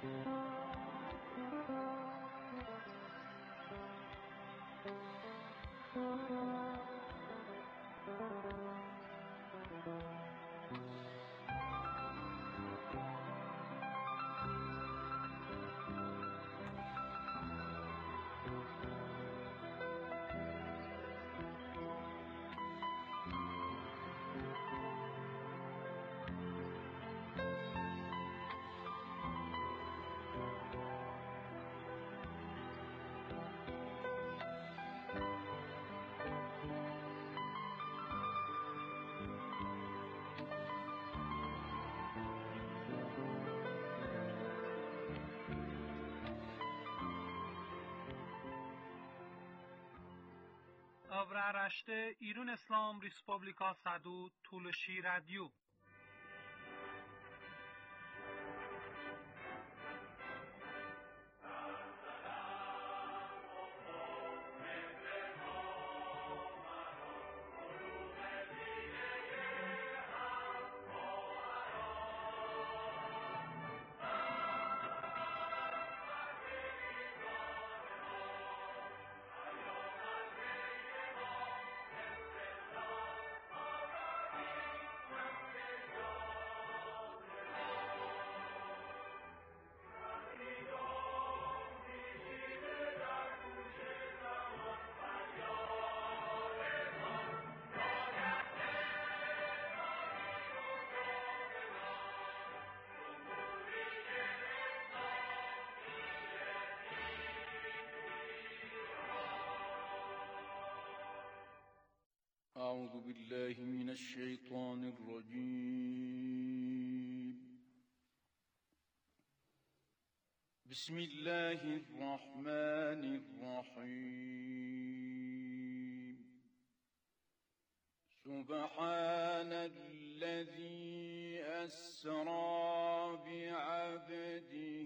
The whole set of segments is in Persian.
Avraarashte İran İslam Respublika Sadu Tulshi Radio. أعوذ بالله من الشيطان الرجيم. بسم الله الرحمن الرحيم. سبحان الذي أسرى بعبده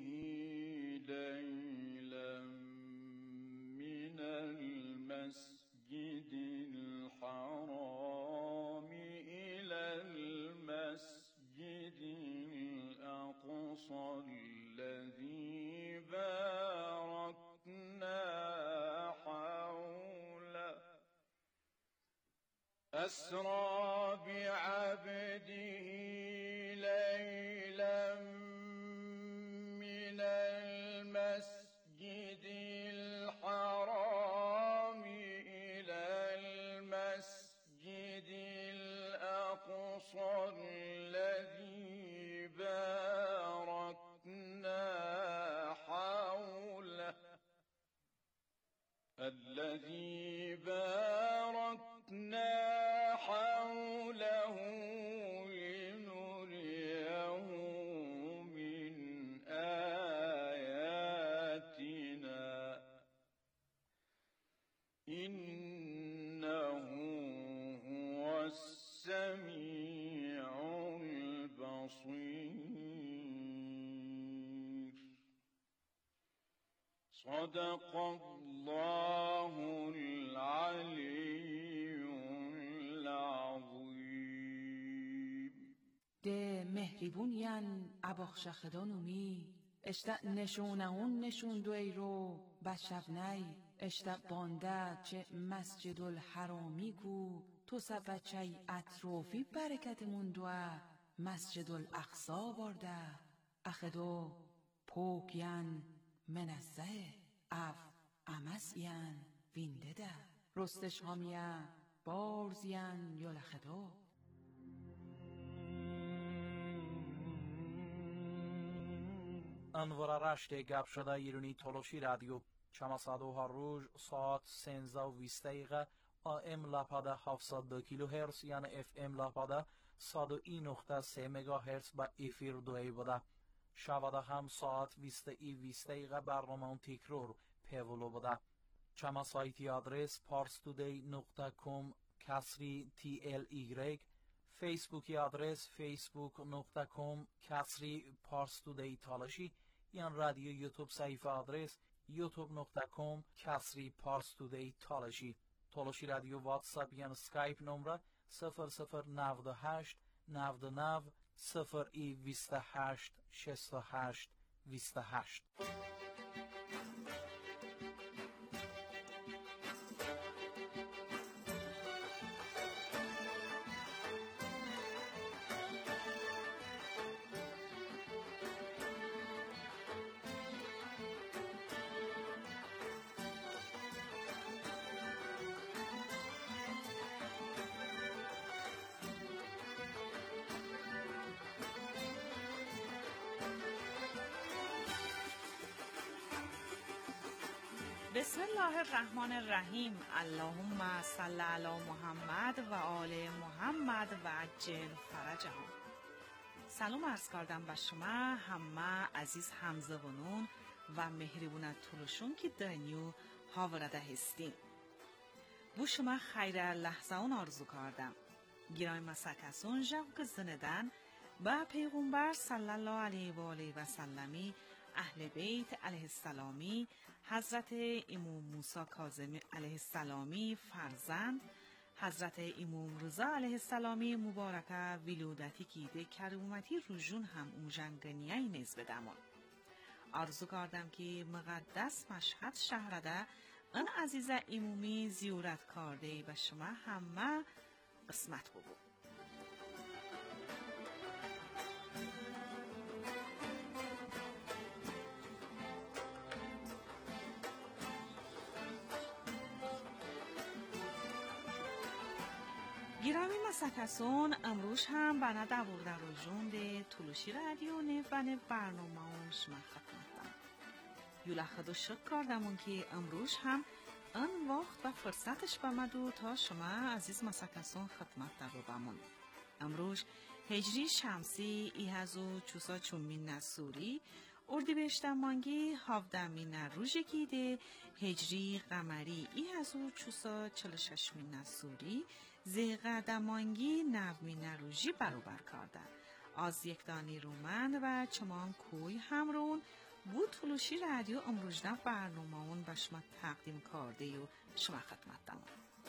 ليلا من المسجد الحرام إلى المسجد الأقصى الذي باركنا حوله. أسرى بعبده ليلا من المسجد الحرام إلى المسجد الأقصى الذي باركنا حوله لنريه من آياتنا إنه هو السميع البصير. صدق الله العلي العظيم. ده مهربونیان اباخشخدانومی اشتا نشونهون نشوندو ای رو بشبنی اشتا بانده چه مسجد الحرامی گو تو سبچه اطرافی برکت موندوه مسجد الاقصا بارده اخدو پوکین منزه اف امسین وینده ده رستش هامیه بارزین یلخدو. انوار گپ شده ایرانی تلوشی رادیو چماسادوها روز ساعت 13:20 AM لاپاده 702 کیلوهرتز یعنی FM لاپاده 101.3 مگاهرتز با افیر دوی بوده. شواده هم ساعت 20:20 برنامه تکرار پیولو بوده. چما سایتی آدرس parstoday.com /TLY، فیسبوکی آدرس facebook.com /parstoday تالشی، یا رادیو یوتیوب صفحه آدرس youtube.com /parstoday تالشی. تالشی رادیو واتساپ یا اسکایپ نمره 0098 99 0228 68 28. بسم الله الرحمن الرحیم. اللهم صل علی محمد و آل محمد و عجل فرجهم. سلام عرض کردم به شما همه عزیز همزبانان و مهربون تلوشون که دنیو هاورده هستیم. بو شما خیر لحظه اون آرزو کردم. گرای مسکسون جوک زندن با پیغمبر صلی الله علیه و آله و سلمی، اهل بیت علیه السلامی، حضرت امام موسی کاظمی علیه السلامی فرزند، حضرت امام رضا علیه السلامی مبارکه ولودتی کیده کرومتی روژون هم اونجنگنیه نیز بدمون. آرزو کردم که مقدس مشهد شهرده ان عزیز امومی زیارت کرده به شما همه قسمت ببو. گرامی مسکسون امروز هم بنا دوورده روژون ده تلوشی رادیو نو برنامه شما خدمتم. یوله خدو شک کردمون که امروز هم ان وقت و فرصتش بمدو تا شما عزیز مسکسون خدمت دارو بمون. امروز هجری شمسی 1440 نسوری اردیبهشت مانگی 17 روز گیده هجری قمری 1446 نسوری زیقه مانگی 9 روزی برابر کرده. از یک دانی رومن و چمان کوی همرون بود تلوشی رادیو امروزده برنامه اون به شما تقدیم کرده و شما خدمت دارم.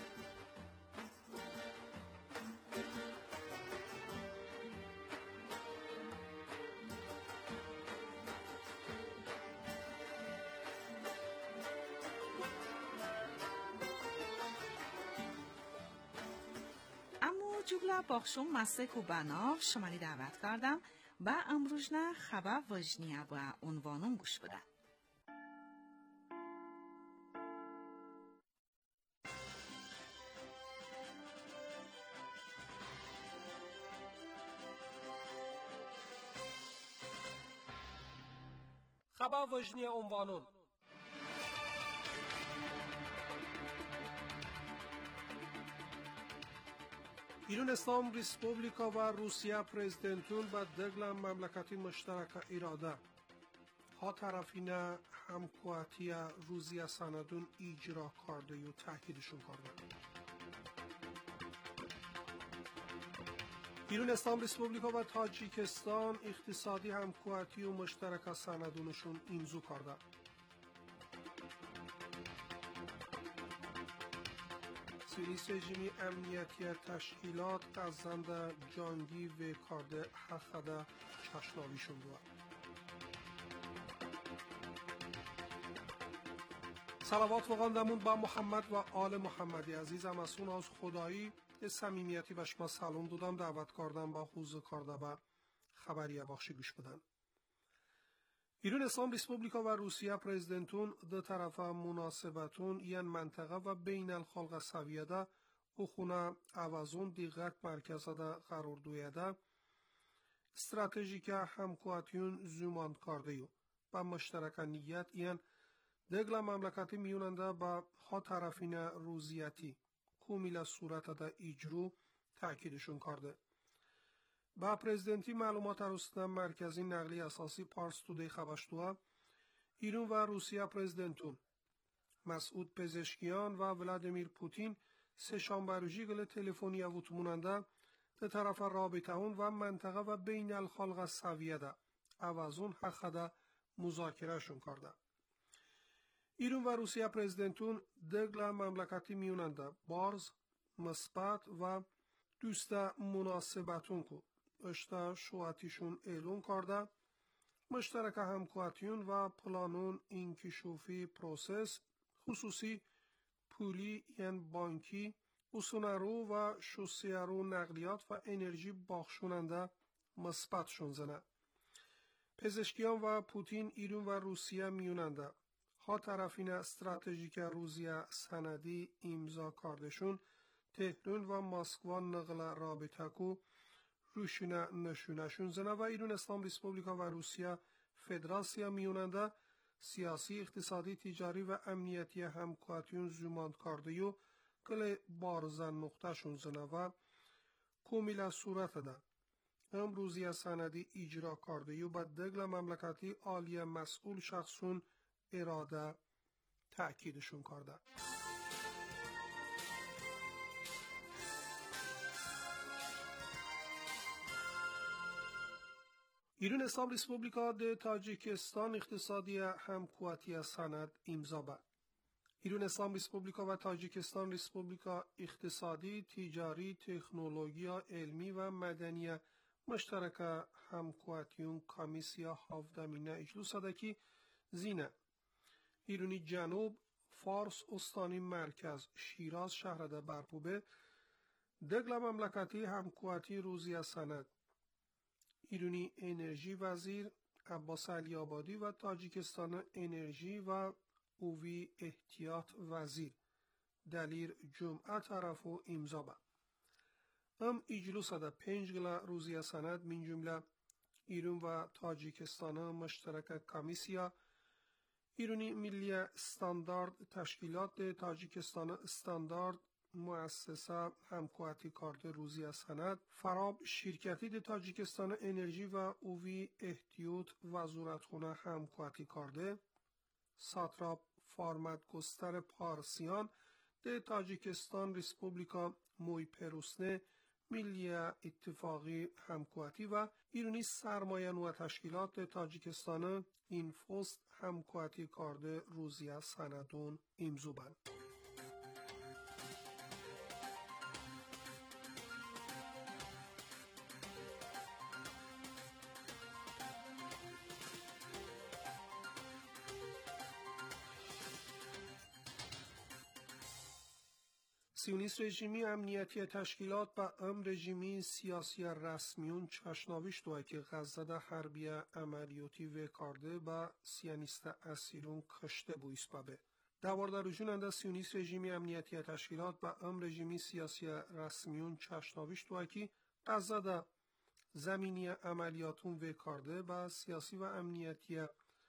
جگلا باخشون مسک و بناف شمالی دعوت کردم و امروز نه خبر وجنیه و عنوانون گوش بدن. خبر وجنیه عنوانون ایران اسلام ریسپوبلیکا و روسیه پرزیدنتون به دگل مملکتی مشترک اراده ها طرفین همکواتی روزی سندون اجرا کرده و تاکیدشون کرده. ایران اسلام ریسپوبلیکا و تاجیکستان اقتصادی همکواتی و مشترک سندونشون امضا کرده. رئیس رژیمی امنیتی تشکیلات قزند جانگی و کارده حقده چشناویشون بود. صلوات و خواندمون با محمد و آل محمدی عزیزم از اون از خدایی صمیمیتی و شما سلام دادم دعوت کردم با حضور کرده به خبریه بخشی گوش بدن. ایران اسلام ریسپوبلیکا و روسیه پرزیدنتون دو طرف مناسبتون یان منطقه و بین الخلق سویده او خونه عوضون دیگر مرکز ده قرار دویده استراتژیک همکواتیون زمان کرده و مشترک نیت یان دگل مملکتی میوننده با ها طرفین روزیتی کومیل صورت ده اجرو تاکیدشون کرده. با پرزیدنتی معلومات رسیدن مرکزی نقلی اساسی پارس تودی خبشتوها ایران و روسیه پرزیدنتون مسعود پزشکیان و ولادیمیر پوتین سه شنبه روزی گل تلفنی ووتموننده به طرف رابطه اون و منطقه و بین الخلق سویه ده عوضون حقده مذاکره شون کرده. ایران و روسیه پرزیدنتون دگل مملکتی میوننده بارز مثبت و دوست مناسبتون کو اشتا شواتیشون اعلام کرده مشترک همکواتیون و پلانون اینکیشوفی پروسس خصوصی پولی یعنی بانکی اسونارو و شوسیارو نقلیات و انرژی باخشوننده مثبت شونزنه. پزشکیان و پوتین ایران و روسیه میوننده. ها طرفین استراتژیک روسیه سندی امضا کردشون تهران و مسکو نقل رابطه کو روشونه نشونشون زنه و ایران اسلام ریسپوبلیکا و روسیه فدراسیا میوننده سیاسی، اقتصادی، تجاری و امنیتی همکارتیون زمان کرده و کل بارزن نقطه شون زنه و کمیل صورت ده. امروزی سندی اجرا کرده و با دگل مملکتی عالی مسئول شخصون اراده تأکیدشون کرده. ایران اسلام ریسپوبلیکا ده تاجیکستان اقتصادی همکواتی سند امضا به. ایران اسلام ریسپوبلیکا و تاجیکستان ریسپوبلیکا اقتصادی، تجاری، تکنولوژی علمی و مدنی مشترک همکواتیون کمیسیا هفدمینه اجلس صدکی زینه. ایرانی جنوب، فارس استانی مرکز، شیراز شهرده برپوبه، دگل مملکتی همکواتی روزی سند. ایرانی انرژی وزیر عباس علی آبادی و تاجیکستان انرژی و اووی احتیاط وزیر دلیر جمعه طرف و امضا به. اجلس ده 5 روزی سند من جمله ایران و تاجیکستان مشترک کمیسیا ایرانی ملی استاندارد تشکیلات تاجیکستان استاندارد مؤسسه همکواتی کارت روزی سند فراب شرکتی تاجیکستان انرژی و اووی احتیاط وزارتخانه همکواتی کرده ساتراپ فارمت گستر پارسیان ده تاجیکستان ریسپوبلیکا موی پروسنه ملی اتفاقی همکواتی و ایرانی سرمایه و تشکیلات تاجیکستان اینفوست همکواتی کرده روزی سندون امضا بند. سیونیست رژیمی امنیتی تشکیلات با رژیمی سیاسی رسمیون چشناویش دوه که غزه ده حربی عملیاتی وکارده با سیانیست اسیرون کشته بویس بابه. دوارده رجوننده سیونیست رژیمی امنیتی تشکیلات با رژیمی سیاسی رسمیون چشناویش دوه که غزه ده زمینی عملیاتون وکارده با سیاسی و امنیتی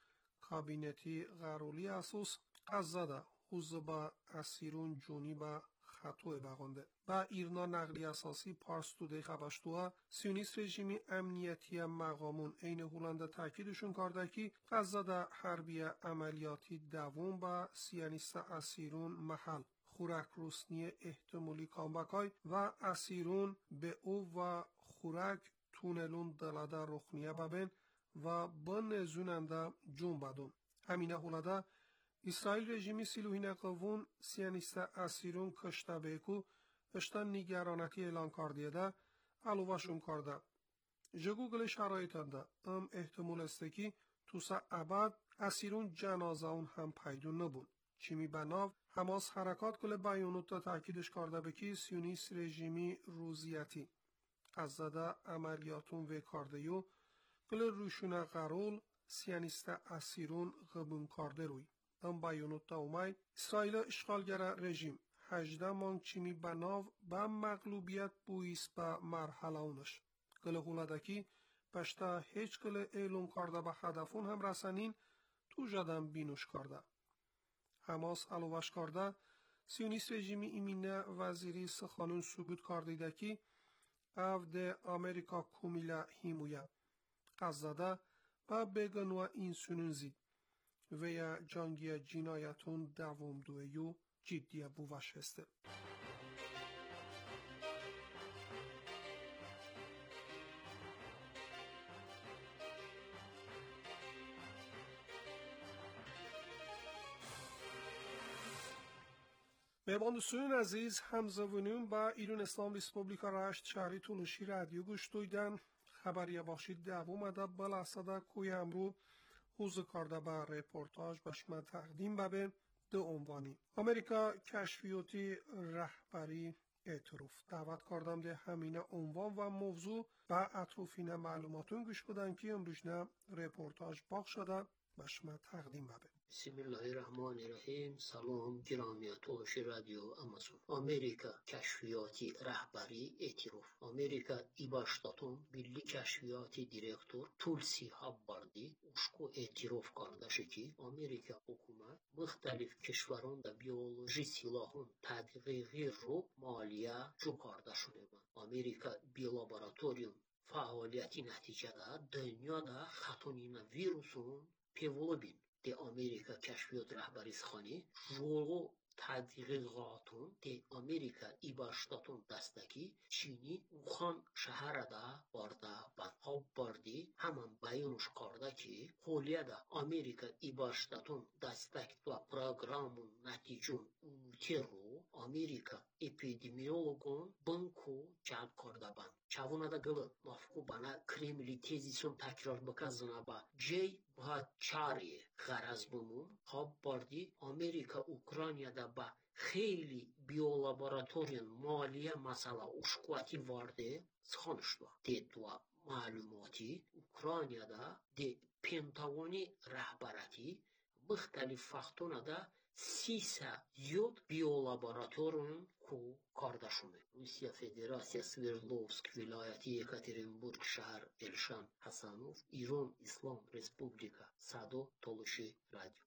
کابینتی غرولی اساس غزه ده حوز با اسیرون جونی با خطوه بغانده. با ایرنا نقلی اساسی پارس توده خبشتوها سیونیست رژیمی امنیتی مقامون این هولنده تاکیدشون کرده که غزه ده حربی عملیاتی دوم با سیانیست اسیرون محل خورک روسنی احتمالی کامبکای و اسیرون به او و خورک تونلون دلاده رخنیه ببین و بن زوننده جون بدون. همینه هولنده اسرائیل رژیمی سیلوهین قوون سیانیست اسیرون کشته بیکو اشتن نگرانتی اعلان کرده ده علوهشون کرده. جگوگل شرایطنده احتمال است که توسا ابد اسیرون جنازه اون هم پیدون نبون. چیمی بناو حماس حرکات کل بیانوت تا تاکیدش کرده بکی سیونیست رژیمی روزیتی از زده عملیاتون وکارده یو کل روشونه غرول سیانیست اسیرون غبون کرده روی. بیانوت تا اومای اسرائیل اشغالگر رژیم 18 مانگ چیمی بناو با مغلوبیت بویس با مرحله اونش. گله هولدکی پشتا هیچ گله اعلون کرده با هدفون هم رسنین تو جدن بینوش کرده. حماس علوش کرده سیونیست رژیمی ایمینه وزیری سخانون ثبوت کرده که او ده امریکا کومیلا هیمویا قصده با بگن و این سنون زید و یا جنگی جنایتون دوام دویو جدی بوش هسته. مهمان دوستان عزیز همزبانیون با ایران اسلام ریسپوبلیکا رشت شهری تولوشی رادیو گوش دویدن خبریه باشید دوم ده بلاسده کوی امرو حوز کارده به رپورتاج بشمه تقدیم به دو عنوانی امریکا کشفیاتی رهبری اعتراف دعوت کردم ده همین عنوان و موضوع و اطرافین معلوماتون گوش بدن که امروزنه رپورتاج باق شده بشمه تقدیم به بسم الله الرحمن الرحیم. سلام گرامی تلاشی رادیو امازون. امریکا کشفیاتی رهبری اعتراف. امریکا ایبا شتاتون ملی کشفیاتی دیرکتور تولسی هاباردی uşku اعتراف kardeşi ki Amerika hükümet muhtelif kişvarında biyoloji silahın tədqiqi ro maliye cukarda şudeban. Amerika biolaboratorium fəaliyyəti nəticədə dünyada xatonina virusun pevolobin de Amerika کشفیات رهبری سخانی جولو تحقیقاتون de Amerika ایبا شتاتون دستکی چینی اوخان شهرده بارده بانهاب باردی همان بیانش کرده که خولیه ده Amerika ایبا شتاتون دستک و پروگرامون نتیجون اونوتی رو Amerika اپیدمیولوگون بانکو جلب کرده بان چاونا da gılı mafku bana Kremli tezisyon tekrar bakazına ba J. Bhattacharya garazbumun habbardi Amerika Ukrayna'da ba خیلی بیولابوراتوریون مالیه مثلا uşkuati vardı sıkınıştı. Dedua malumati Ukrayna'da de Pentagoni rəhbəriyyəti müxtəlif faktona 300 بیولابوراتورun kardeşimi. Rusya Federasyası Sverdlovsk vilayeti Yekaterinburg şehir Elşan Hasanov, İran İslam Respublika Sado Toluşi Radyo.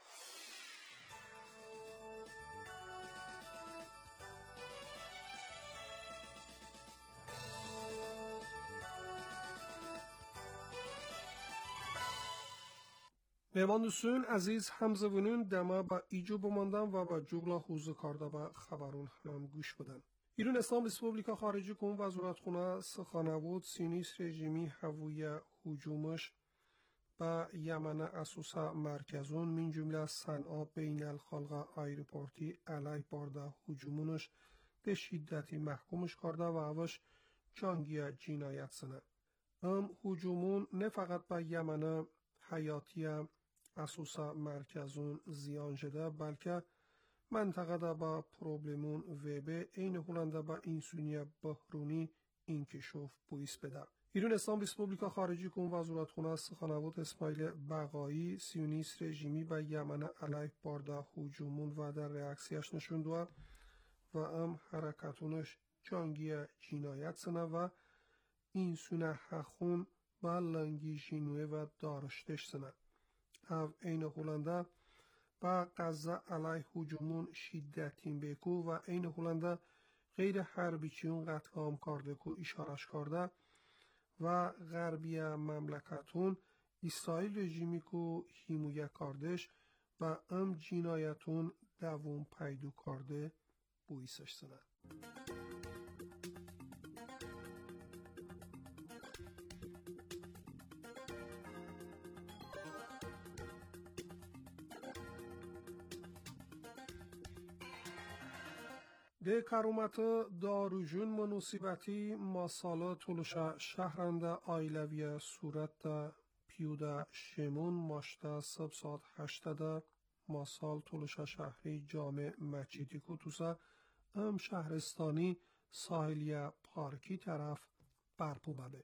میوان دوستان عزیز همزبونون دما با ایجو بماندن و با جغلا حوزه کارده با خبرون هم گوش بدن. ایران اسلام ریسپوبلیکا خارجی کن وزارتخونه سخنوود سیونیست رژیمی هویه هجومش با یمن اساسا مرکزون من جمله صنعا بین الخلق ایروپورتی علی بارده هجومونش به شدتی محکومش کرده و اوش جانگی جنایت سنه. هجومون نه فقط با یمن حیاتی اساسا مرکزون زیان شده بلکه منطقه دا با پروبلمون و به این هلنده با اینسونی بحرونی انکشاف بویس بده. ایران اسلام ریسپوبلیکا خارجی کن وزارتخونه سخنوود اسماعیل بقایی سیونیست رژیمی به یمن علیه بارده هجومون و در ریاکسیش نشون دو و حرکتونش جانگی جنایت سنه و اینسونه حخون با لنگی جنوه و دارشتش سنه. او این هلنده با غزه علیه هجومون شدتین بکو و این هلنده غیر حربی چیون قتل عام کرده کو اشارش کرده و غربی مملکتون اسرائیل رژیمی کو حمایه کردش و جنایتون دوام پیدا کرده بویسش سنه. ده کرومت داروجون منوسیبتی ماسالا تلوشا شهرنده آیلوی صورت پیوده شمون ماشته سب ساعت 8 ماسال تلوشا شهری جامع مچیتی کتوسا شهرستانی ساحلی پارکی طرف برپو بده.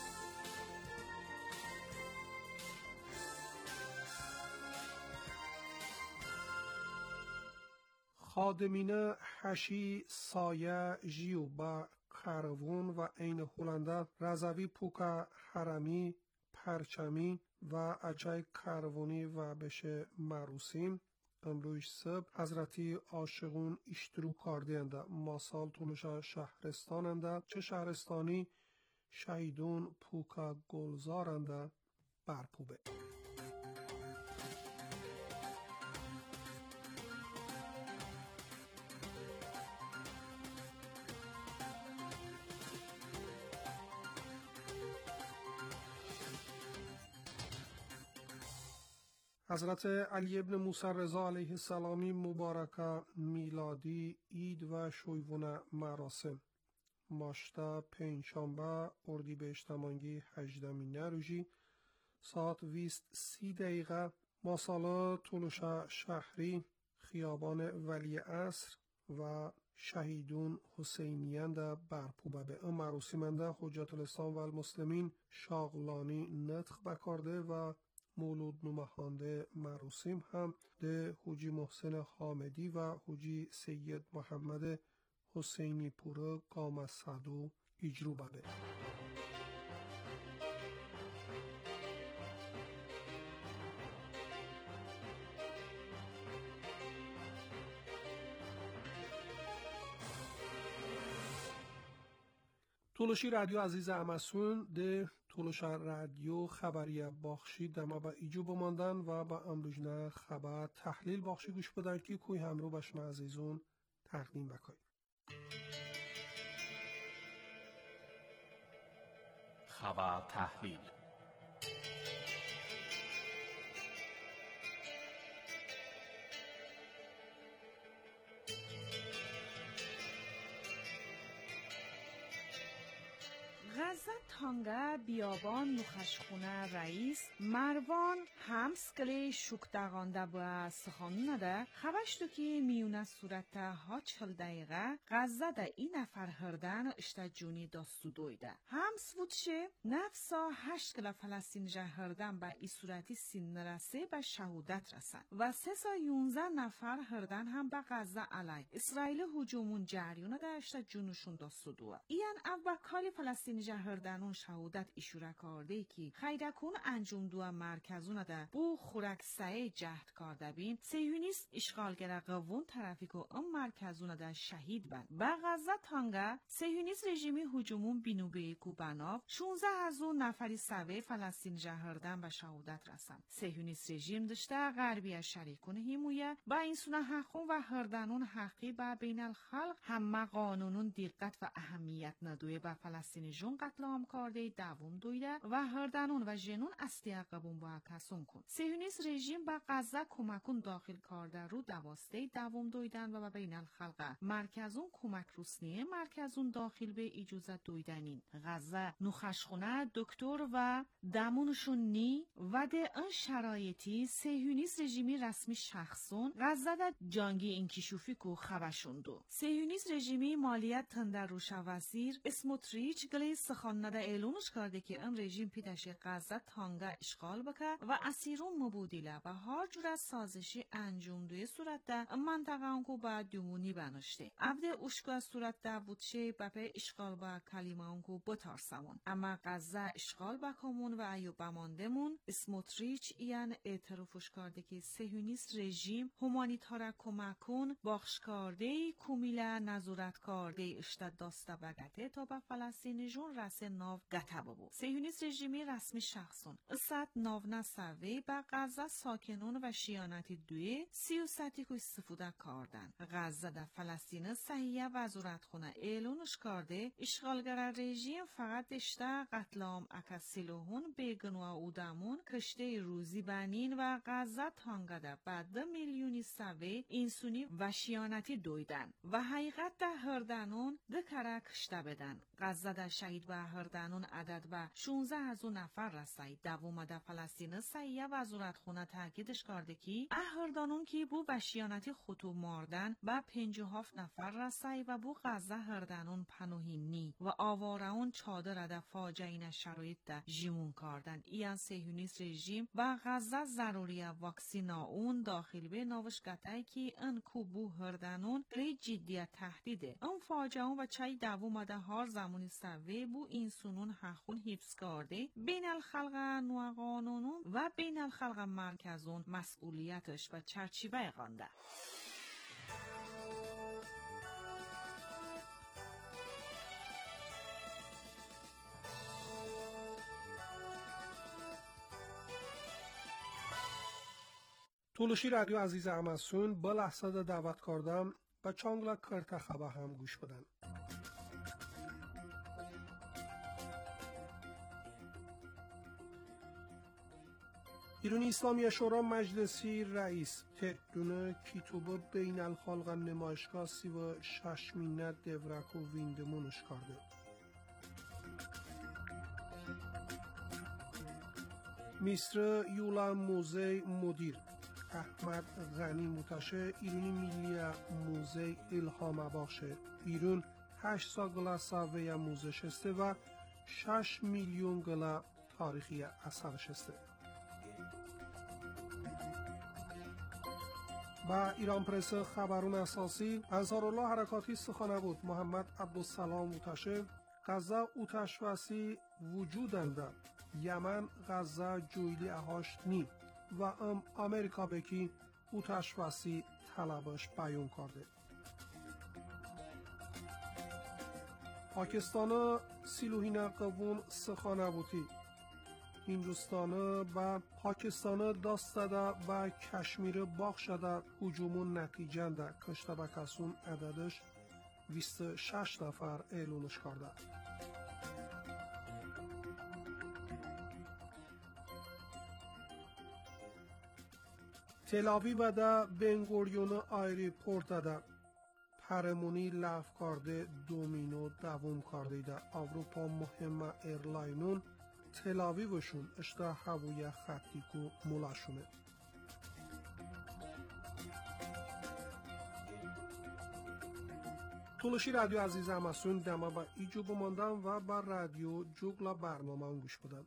خادمین حشی سایه جیو با کاروان و این هلنده رضوی پوکا حرمی پرچمی و اجای کاروانی و بشه مروسیم امروز صبح حضرتی عاشقون اشترو کردند ماسال تونشا شهرستانند چه شهرستانی شهیدون پوکا گلزارند برپوبه. حضرت علی ابن موسی رضا علیه السلامی مبارکه میلادی عید و شویون مراسم ماشتا پنجشنبه اردیبهشت مانگی 18 روژی ساعت 20:30 ماسالا تولوشا شهری خیابان ولی عصر و شهیدون حسینیان دا برپوبه به ام مراسمنده حجت الاسلام و المسلمین شاغلانی نطق بکارده و مولود نمهانده مراسم هم ده حجی محسن حامدی و حجی سید محمد حسینی پور قام صدو اجرو بده. تولوشی رادیو عزیز امسون ده تولوشا رادیو خبریه باخشی دما با ایجو بماندن و با امروجنه خبر تحلیل باخشی گوش بدن که کوی همرو بشم عزیزون تقدیم بکنیم. خبر تحلیل غزه تانگه بیابان نوخشخونه رئیس مروان همس کلی شکدغانده با سخانونه ده خبشتو که میونه صورت ها 40 دقیقه غزه ده این نفر هردن اشتا جونی داستو دویده همس وودشه نفسا 8 کلا فلسطین جه هردن با ای صورتی سین نرسه با شهودت رسن و 3 سا 11 نفر هردن هم با غزه علی اسرائیل هجومون جریونه ده اشتا جونشون داستو دوه این اول کالی فلسطین جهردنون شهودت ایشوره کارده کی خیرکون انجام دو مرکزون ده بو خورک سعی جهد کارده بین سیونیست اشغالگر قوون ترافیکو ام مرکزون ده شهید بند با غزه تانگه سیونیست رژیمی هجومون بینوبه کوبناف 16 هزار نفری سوی فلسطین جهردن و شهودت رسن سیونیست رژیم داشته غربی شریکون همویه با این سونه حقون و هردنون حقی با بین الخلق همه قانونون دقت و اهمیت ندوه با فلسطین جون قتل عام کرده دوام دویده و هردنون و جنون اصلی قبون با کسون کن. سیونیست رژیم با غزه کمکون داخل کرده رو دواسته دوام دویدن و بین الخلق مرکزون کمک روسنیه مرکزون داخل به اجازت دویدنین. غزه نوخشخونه دکتر و دمونشون نی و ده ان شرایطی سیونیست رژیمی رسمی شخصون غزه ده جانگی انکشوفی کو خبشون دو. سیونیست رژیمی مالیت تندر روش وزیر اسموتریچ گلی سخانده اعلونش کرده که این رژیم پیداش غزه تانگه اشغال بکه و اسیرون مبودیله و هر جور از سازشی انجام دوی صورت ده منطقه اونکو با دومونی بناشته عبد اوشکو از صورت ده بودشه بپه اشغال با کلیمه اونکو بتارسمون اما غزه اشغال بکمون و ایو بماندمون اسموتریچ این اعترافش کرده که سیونیست رژیم همانیتاره کمکون باخش کرده کومیله نظورت کرده اشتد داسته بگته تا به فلسطین جون رسه ناو گته ببو. سیونیست رژیمی رسمی شخصون اسد ناو نسوی با غزه ساکنون و شیانتی دوی 30 کو استفاده کردن. غزه در فلسطین صحیح وزارت خونه اعلانش کرده اشغالگر رژیم فقط اشته قتل عام اکسیلوهون بیگنو اودمون کشته روزی بنین و غزه تانگده بعد میلیونی سوی اینسونی و شیانتی دویدن و حقیقت در هردنون دکره کشته بدن. غزه در شهید و هردنون عدد و 16 هزار نفر رسید. دوام در فلسطین صحیح وزارت خونه تاکیدش کرده که هردنون که بو وحشیانتی خطو ماردن با 57 نفر رسید و بو غزه هردنون پناهی نی و آوارون چادر در فاجعه شرایط در جیمون کردن. این صهیونیست رژیم و غزه ضروری واکسینا اون داخل به نوشگتای که ان کوبو هردنون ری جدیت تهدیده. اون فاجعه و چای دوام در هر زمانی سوی بو این سنون حقون حفظ کرده بین الخلق نوع قانونون و بین الخلق مرکزون مسئولیتش و چرچیبه قانده. تولوشی رادیو عزیز امسون با لحظه دعوت کردم و چانگلا کرت خبر هم گوش بدن. ایرانی اسلامی شورا مجلسی رئیس تهدون کیتوب بین الخالق نمایشگاه سی و ششمینه دورک و ویندمونش کرده. مصر یولا موزه مدیر احمد غنی متشه ایرانی ملی موزه الهام باشه ایران 8 سال ساوه موزه شسته و 6 میلیون گلا تاریخی اثر شسته. با ایران پرس خبرون اساسی انصارالله حرکاتی سخنه بود محمد عبدالسلام اوتشه غزه اوتش وسی وجودنده یمن غزه جویلی اهاش نی و امریکا بکی اوتش وسی طلبش بیان کرده. پاکستان سیلوهین قوون سخنه بودی هندوستان و پاکستان داستده و کشمیر باغ شده هجومون نتیجنده کشته و کسون عددش 26 نفر اعلونش کرده. تلاویو ده بنگوریون آیریپورت ده پرمونی لف کرده دومینو دوم کرده ده اروپا مهم ایرلاینون تلاویوشون اشته هوای خطی کو مولاشونه. طولشی رادیو عزیز همسون دما با ایجو بماندن و با رادیو جوگلا برنامه هم گوش بدن.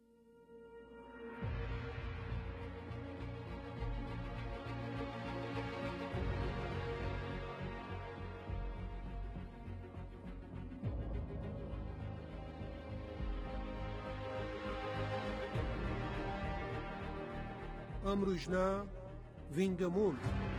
امروزنا ویندمون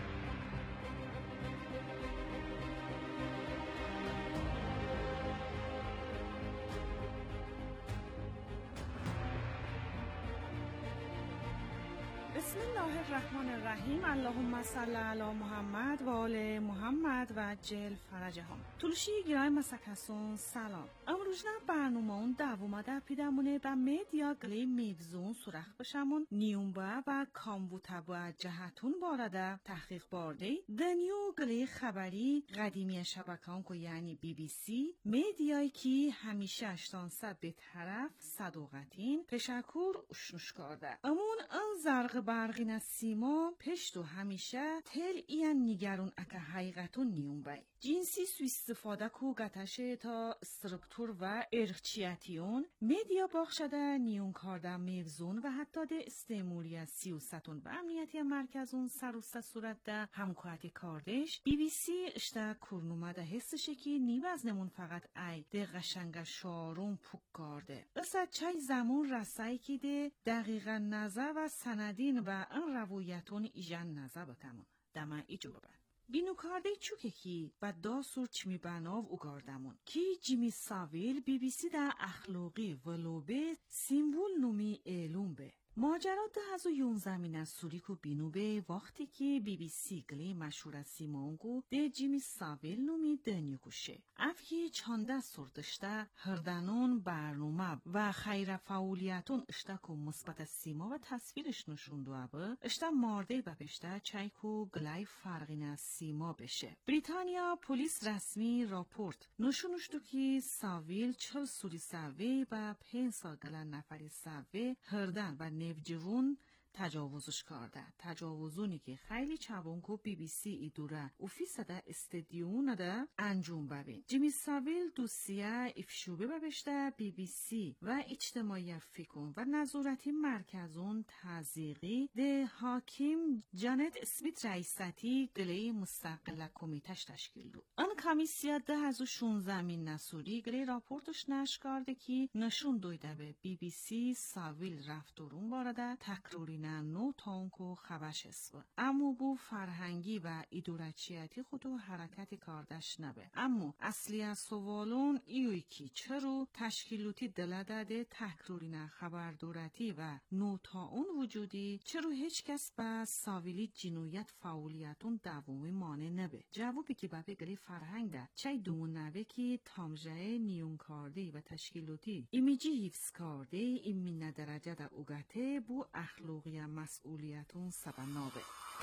بسم الله الرحمن الرحیم. اللهم صل علی محمد و آل محمد و عجل فرجهم. تولشی گرای مسکسون سلام. امروزنا برنامه‌ون دوامده پیدمونه و مدیا گلی میوزون سرخ بشمون نیومبا و کامبوتابا جهتون بارده تحقیق بارده دنیو گلی خبری قدیمی شبکان کو یعنی بی بی سی مدیایی که همیشه 800 به طرف صدوقتین تشکر اشنوش کرده. امون ان زرق برقین سیما پشت و همیشه تل این نیگرون اکا حقیقتون نیون بای. جنسی سو استفاده کو گتشه تا استرکتور و ارخچیتیون مدیا باخشده نیون کارده میوزون و حتی ده استعمولی سیوستون و امنیتی مرکزون سروسته صورت ده همکاتی کاردش بی بی سی اشته کرنومه ده حسشه که نیوزنمون فقط ای ده قشنگ شارون پوک کارده. اصد چای زمون رسایی که ده دقیقا نظر و سندین و ان رویتون ایجان نظر بتمون دمه ایجو ببن. بینو کارده چوکه کی و داسور چمی بناو اگاردمون کی جیمی ساویل بی بی سی در اخلاقی ولوبه سیمبول نومی اعلوم به. ماجرات ده هزو یون زمین از سوریکو بینو به وقتی که بی بی سی گلی مشهور از سیمونگو ده جیمی ساویل نومی دنیو کشه. افکی چانده سردشته هردنون برنامه و خیر فعالیتون اشتاکو مثبت سیما و تصویرش نشوندو ابه اشتا مارده بپشته چایکو گلای فرقین از سیما بشه. بریتانیا پلیس رسمی راپورت نشونشتو که ساویل 40 سوری ساوی و 5 سال گلن نفری ساوی هردن و نوجوان تجاوزش کرده. تجاوزونی که خیلی چابونکو بی بی سی ای دوره اوفیس ده استدیون ده انجام ببین. جیمی ساویل دوسیه افشوبه ببشته بی بی سی و اجتماعی فکون و نظارتی مرکزون تزیقی ده حاکم جانت اسمیت رئیستی گلی مستقل کمیتش تشکیل دو. آن کمیسیا ده هزو 16 مین نسوری گلی راپورتش نشر کرده که نشون دویده به بی بی سی ساویل رفتورون بارده تکروری نو تانکو خبش اسبه. اما بو فرهنگی و ایدورچیتی خودو حرکتی کاردش نبه. اما اصلی از سوالون ایوی کی چرو تشکیلوتی دلداده تکروری نه خبردورتی و نو تا اون وجودی چرو هیچ کس با ساویلی جنویت فعالیتون دوامی مانع نبه. جوابی که بابه گلی فرهنگی فرهنگ ده چای دومون نوه که تامجه نیون کارده و تشکیلاتی ایمیجی حفظ کرده ایمین درجه ده اوگته بو اخلاقی مسئولیتون سبنابه.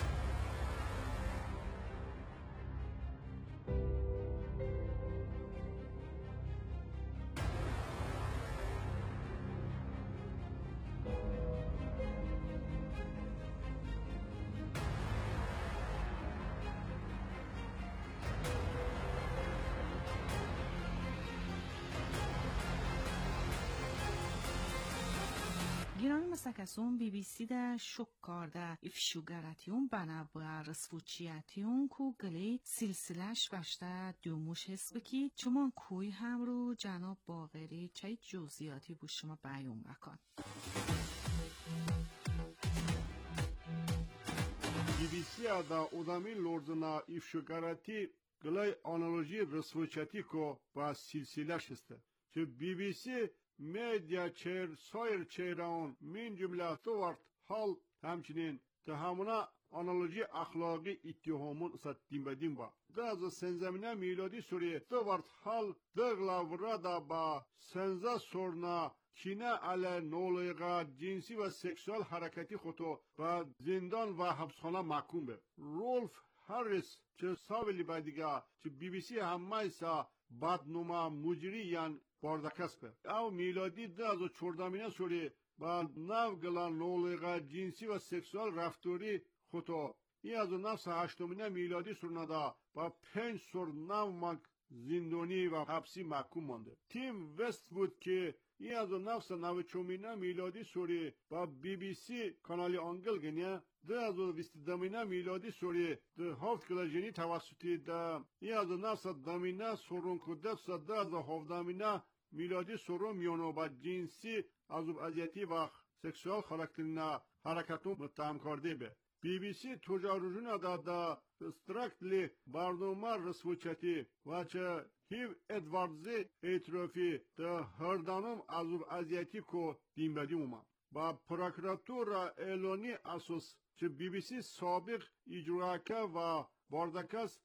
گیرامی مسکسون بی بی سی ده شک کرده افشوگراتیون بنا با رسفوچیاتیون کو گلی سلسلش باشده دوموش حس بکی چمان کوی هم رو جناب باقری چای جزئیاتی بو شما بیان بکن. بی بی سی دا ادامی لورزنا افشوگراتی گلی آنالوژی رسفوچیاتی کو با سلسلش هسته. چه بی بی سی medya sayır çeyreğin min cümle tuvart hal همچنین که همونا آنالوژی اخلاقی اتهامون ست دیم با دازو سنزمینه میلادی سوری تورت حال دغلا وردا با سنزا سورنا کینه علی نولایقا جنسی و سکسوال حرکتی خودو و زندان و حبسخانه محکوم به رولف هاریس چه ساولی بایدیگا چه بی بی سی همایسا بدنما مجری یان باردکست به او میلادی دازو چوردامینه سوری با نو گلان نولایقا جنسی و سکسوال رفتاری خودو ای از نفس هشتمینه میلادی سرندا با 5 سر نو مانک زندانی و حبسی محکوم مانده. تیم وست بود که ای از نفس 90 میلادی سوری با بی بی سی کانالی آنگل گنیه ده از 22 میلادی سوری ده هفت کلاجینی توسطی ده ای از نفس دامینه سرون کدفس ده از 17 میلادی سرون میونو با جنسی از ازیتی و سکسوال خاراکترین حرکتون متهم کرده به بی بی سی تجارجون داده استرکتلی برنامه رسوچتی و چه هیو ادواردزی ایتروفی ده هردانم از ازیتی کو دیم بدیم اومد با پروکراتور ایلونی اسوس چه بی بی سی سابق اجراکه و باردکس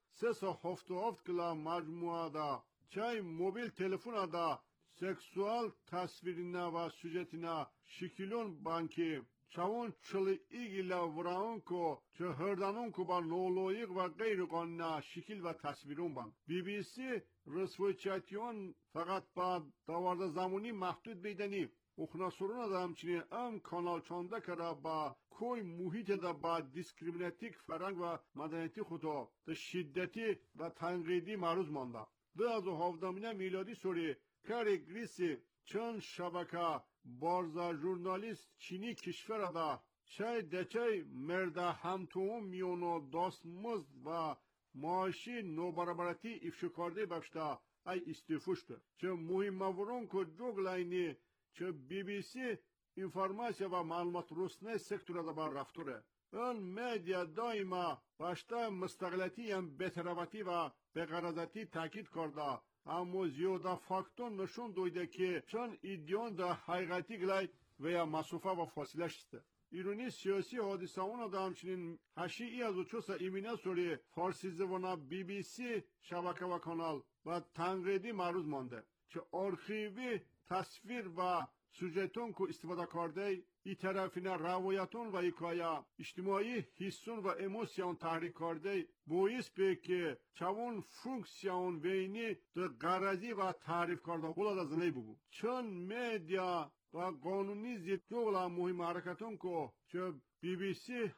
377 کلا مجموعه دا چای موبیل تلفن دا سکسوال تصویرine و süjetine şikilon banki çavun çılı ilgili vuraun ko çöhördanun ko ba noloyik ve gayri kanuna şikil ve tasvirun ban. BBC rısvıçatyon fakat ba davarda zamuni mahdud beydeni oxuna sorun da hamçinin am kanal çanda kara ba koy muhit da ba diskriminatik farang ve madaniyeti xudo da şiddeti ve tanqidi maruz manda. Daha az havdamine miladi soru کاری گریسی چند شبکه بارزا ژورنالیست چینی کشور دا چای دچای مرده همتون میونو داستمز و معاشی نوبرابرتی افشا کرده باشده ای استفوشته چه مهم مورون که جوگلاینی چه بی بی سی انفرماسیا و معلومات رسنه سکتور دا بر رفتوره اون مدیا دائما باشده مستقلتی هم بهترابتی و بغرضتی تاکید کرده اما زیاده فاکتور نشون داده که چون ایدیون در حقیقتی گلای و مسافه و فاصله است. ایرانی سیاسی حادثه اون دا همچنین هشی از اوچوسا ایمینه سوری فارسی زبان بی بی سی شبکه و کانال و تنقیدی معروض مانده چه آرخیوی تصویر و سوژتون که استفاده کرده ای طرفینه روایتون و حکایه اجتماعی حسون و اموسیون تحریک کرده باعث به که چون فونکسیون وینی در غرضی و تعریف کرده بولا از نی بگو چون مدیا و قانونی زید دولا مهم حرکتون که چه بی بی سی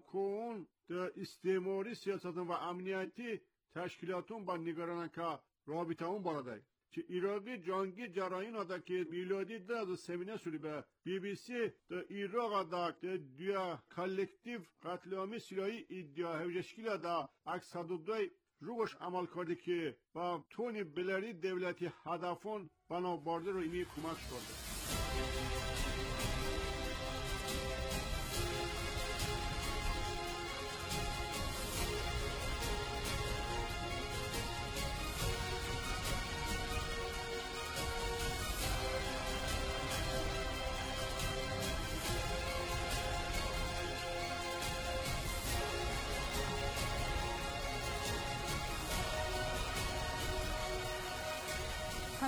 همکون در استعماری سیاستون و امنیتی تشکیلاتون با نگرانه که رابطه اون بالاده که ایراقی جنگی جراین آده که میلادی ده از سمینه سوری به بی بی سی ده ایراق آده که دیا کلکتیو قتلامی سلاحی ایدیا هوجشکیل ده اکسادودای روش عمل کرده که با تونی بلری دولتی هدفون بنابرده رو اینی کمک کرده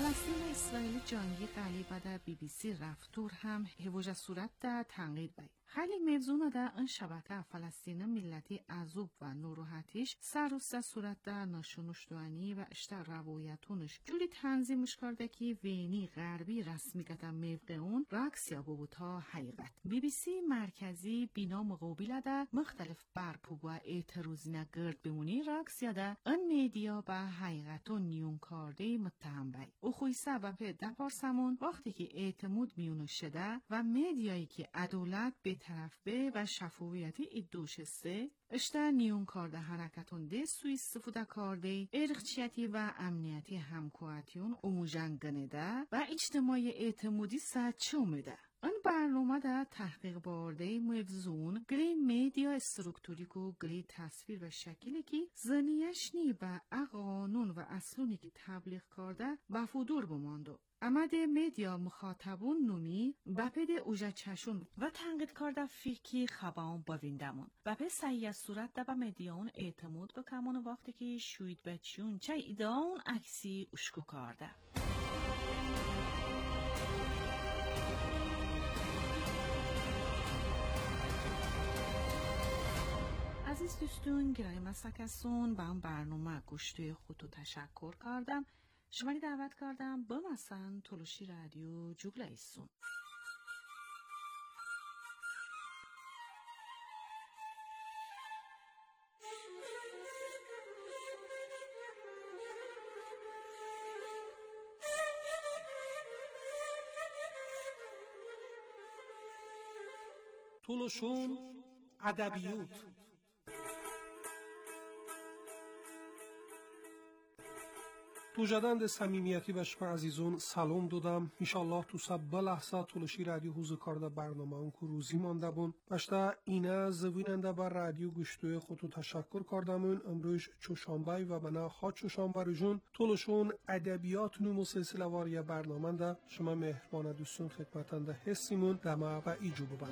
فلسطین و اسرائیل جنگی قلیبه در BBC رفتور هم هوجه صورت در تنقید بای. خیلی مبزونه در این شبکه فلسطین ملتی عذوب و نروحتیش سروسته صورت در نشونشتوانی و اشتر روایتونش جوری تنظیمش کرده که وینی غربی رسمی کده موقع اون رکس یا بوتا حقیقت. BBC مرکزی بینا مقابل ده مختلف برپو و اعتراضینه گرد بمونی رکس یا ده این میدیا به حقیقتون نیون کرده متهم بای. او خوی سبب دپارسمون وقتی که اعتماد میونو شده و میدیایی که عدالت به طرف به و شفافیتی ادوش سه اشتر نیون کارده حرکتون ده سوی استفاده کرده ارخچیتی و امنیتی همکواتیون اموجن گنده و اجتماعی اعتمادی سرچه اومده. این برنامه در تحقیق بارده موفزون گلی میدیا استرکتوریکو گلی تصویر و شکلی که زنیش نی به قانون و اصلونی که تبلیغ کرده بفودور بماندو. امد میدیا مخاطبون نومی بپد اوجه چشون و تنقید کرده فیکی خباون باویندمون بپد سعی صورت ده به میدیاون اعتماد بکمون وقتی که شوید بچیون چه ایداون عکسی اشکو کرده. عزیز دوستون گرای مسکسون به هم برنامه گوشتوی خودتو تشکر کردم. شماری دعوت کردم با مثلا تلوشی رادیو جوگل ایسون. تلوشون ادبیات توجدند صمیمیتی به شما عزیزون سلام دادم. انشالله تو سب لحظه تلوشی رادیو حوزه کارده برنامه اون که روزی مانده بون باشتا اینه زویننده بر رادیو گوشتوی خودتو تشکر کردمون. امروز چوشانبه و بنا خواد چوشانبه رو جون تلوشون ادبیات نمو سلسله واری برنامه ده شما مهربان دوستون خدمتنده حسیمون دمه و ایجو ببند.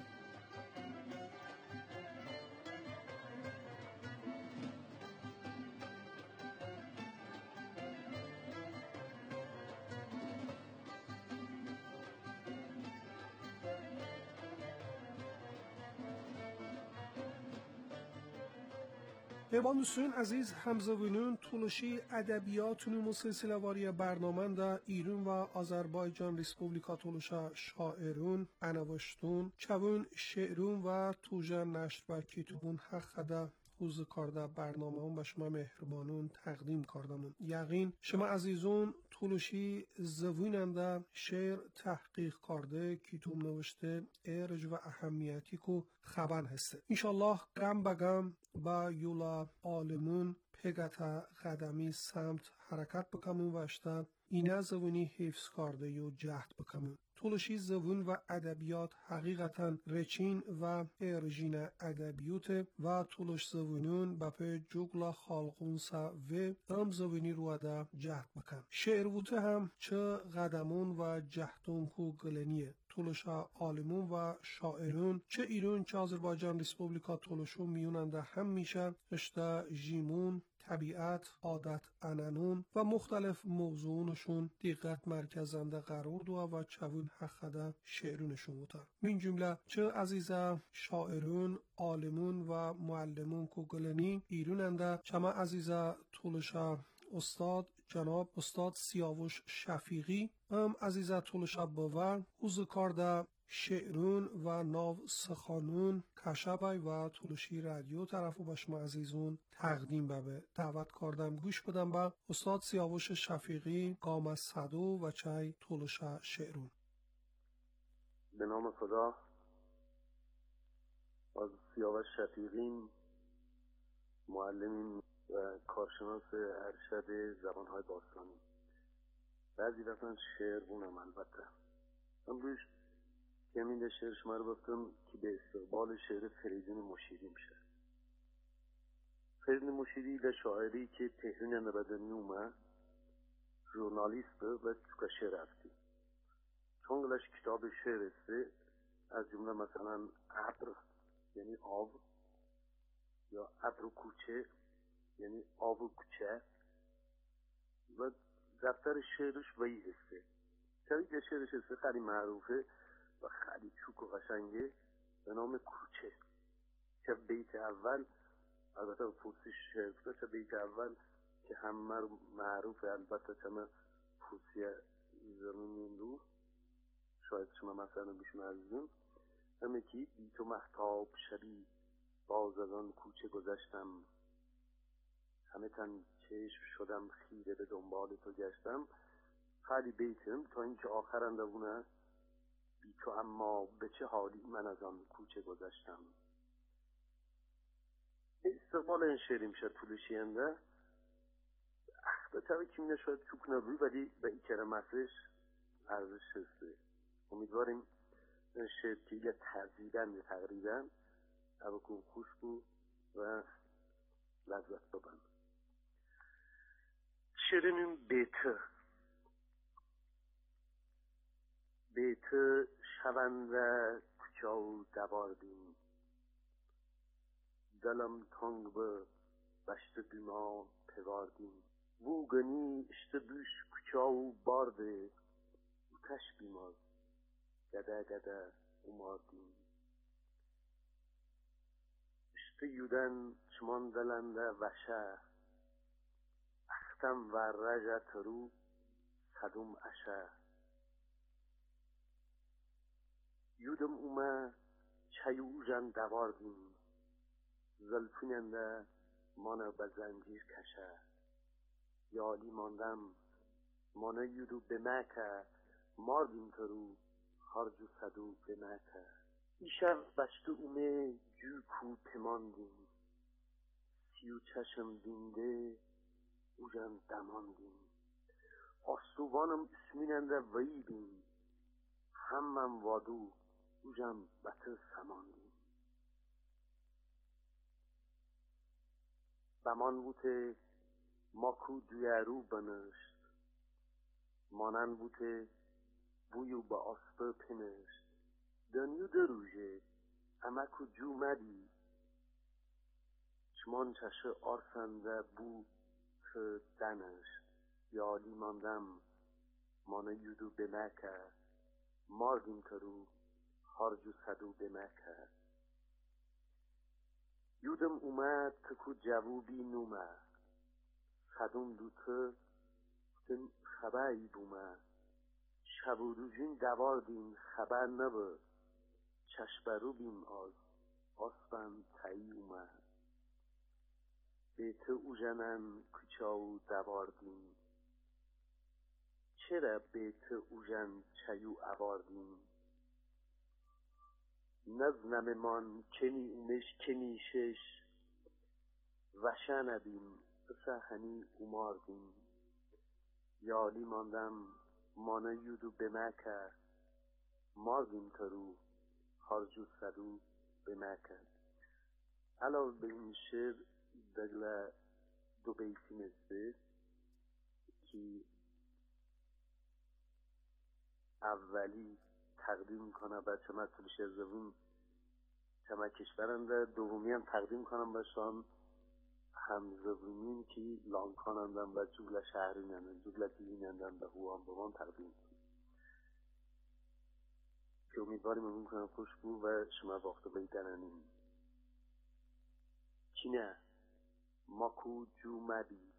پیوان دوستان عزیز همزوینون تلوشی ادبیات نمو سلسله واری برنامه ده ایران و آذربایجان ریسپوبلیکا تلوشا شاعرون انوشتون چوون شعرون و توجه نشر و کتبون حق ده حوزه کارده برنامه هم به شما مهربانون تقدیم کردمون. یقین شما عزیزون تلوشی زویننده شعر تحقیق کرده کتب نوشته ارج و اهمیتی کو خبر هسته. انشالله گم بگم با یولا عالمون پگتا قدمی سمت حرکت بکنمون و اشتر اینه زوینی حفظ کرده و جهد بکنمون. تلوشی زبون و ادبیات حقیقتا رچین و ارژین ادبیات و تلوش زبونون بپی جگلا خالقونسا و ام زبونی رو ده جهد بکن. شعر بوته هم چه قدمون و جهدون کو گلنیه. تلوشا عالمون و شاعرون چه ایران چه آذربایجان ریسپوبلیکا تلوشو میوننده هم میشه اشتا جیمون طبیعت، عادت، انانون و مختلف موضوعونشون دقت مرکزنده قرار دو و چوون حقده شعرونشون بوده. من جمله چه عزیزه شاعرون، عالمون و معلمون که گلنی ایروننده چما عزیزه تلوشا استاد جناب استاد سیاوش شفیقی هم عزیزه تلوشا باور حوزه کارده شعرون و ناو سخانون کشبای و تلوشی رادیو طرفو به شما عزیزون تقدیم به دعوت کردم گوش بدم به استاد سیاوش شفیقی قام صدو و چای تلوشا شعرون. به نام خدا. از سیاوش شفیقی معلمیم و کارشناس ارشد زبانهای باستانی. بعضی وقتا شعر بونم البته. امروز کمین شعر شما رو گفتم که به استقبال شعر فریدون مشیری میشه. فریدون مشیری ده شاعری که تهرین نبدن نومه ژورنالیست و چوکا شعر هستی. چون گلش کتاب شعر است از جمله مثلا ابر یعنی آب یا ابر و کوچه یعنی آب و کوچه و دفتر شعرش ویسته که شعرش است خیلی معروفه و خیلی چوک و قشنگه به نام کوچه که بیت اول البته پرسش شعر که بیت اول که همه معروفه البته چمه پرسیه زمین رو شاید شما مثلا بشون عزیزم همه که بی تو محتاب شبی باز از آن کوچه گذشتم همه تن چشم شدم خیره به دنبال تو گشتم خیلی بیتم تا اینکه آخر اندوونه بی تو اما به چه حالی من از آن کوچه گذشتم. استقبال این شعری میشه طولشی انده به طبع که اینه شاید چوک نبوی ولی به این کرمتش ارزش هسته. امیدواریم این شعر که یه ترزیدن تقریبا اوکون خوش بود و لذت ببند. شعریم بیت شونده کچاو دواردیم دلم تنگ به بشت بیما پواردیم بوگنی اشته büş کچاو بارده utaş بیمار گده گده umardیم اشته یودن چمان دلنده وشه اختم و رجه ترو صدوم اشه یودم اومه چیوژن دواردیم زلفیننده مانه به زنجیر کشه یالی ماندم مانه یودو بمکه ماردیم ترو هرجو صدو بمکه ایشب بشتو اومه جو کو پماندیم سیو چشم دینده اوژن دماندیم آستوانم اسمیننده ویدیم همم وادو اوژن بطر سماندیم بمان بوته ماکو دویارو بنشت مانن بوته بویو با آسپر پنشت دنیو دروژه امکو جو مدی چمان چشه آرسنده بو که دنشت یالی ماندم مانه یودو بمکه ماردیم ترو هرجو صدو بمکه یودم اومد تکو جووبی نومه صدوم دوته تن خبری بومه شبو روژین دواردیم خبر نبه چشبرو بیم آسفن تایی اومه بیت اوژنن کچاو دواردیم چرا بیت اوژن چیو اواردیم نزنم من کنی اومش کنی شش وشنبیم بسه هنی اوماردیم یالی ماندم مانه یودو بمکه ماردیم ترو هرجو صدو بمکه. علاوه به این شعر دگله دو بیتی نسته که اولی تقدیم کنم به چمه طول شعر زبون چمه کشورنده دومی هم تقدیم کنم به شان همزبونین که لانکانندن و جوگل شهرینندن جوگل دیوینندن به هوان بوان تقدیم کنم که امیدواریم امون کنم خوش بود و شما وقت بیدننیم چینه ماکو جو مدی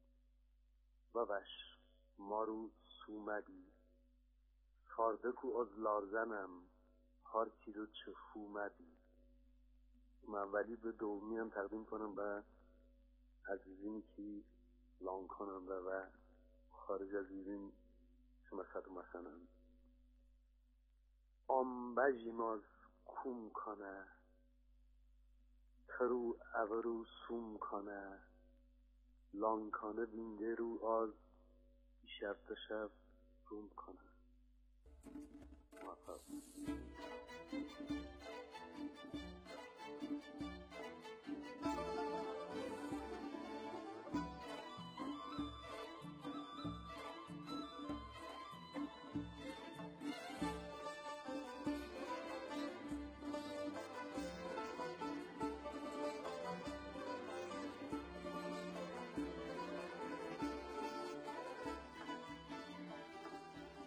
بابش مارو سو مدی خاردکو از لارزنم هر چی رو چفو مدی. من اولی به دومی هم تقدیم کنم به عزیزینی که لان کنم و خارج از ایران شما صد مثلا آمبجیم از کوم کنه ترو اورو سوم کنه لان کنه بینده رو از شب تا شب روم کنه. موفق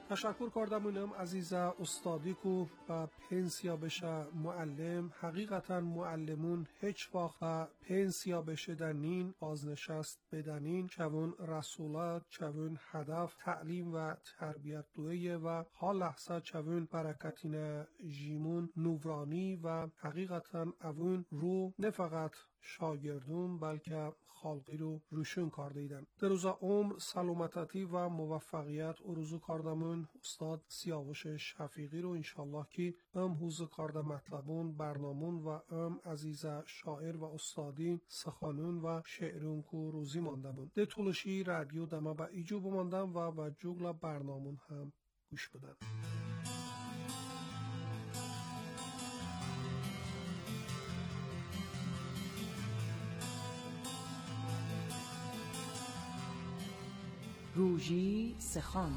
تشکر کردم عزیز استادی کو و پنسیا بشه معلم حقیقتا معلمون هیچ وقت پنسیا بشه دنین بازنشست بدنین چون رسولت چون هدف تعلیم و تربیت دویه و حال لحظه چون برکتین جیمون نورانی و حقیقتا اون رو نه فقط شاگردون بلکه خالقی رو روشن کرده ایدن. در روز عمر سلامتی و موفقیت اروزو کردمون استاد سیاوش شفیقی رو انشالله که حوزه کرده مطلبون برنامون و عزیز شاعر و استادی سخانون و شعرون کو روزی مانده بون. ده طولشی رادیو دمه با ایجو بماندم و جوگل برنامون هم گوش بدن. روژی سخن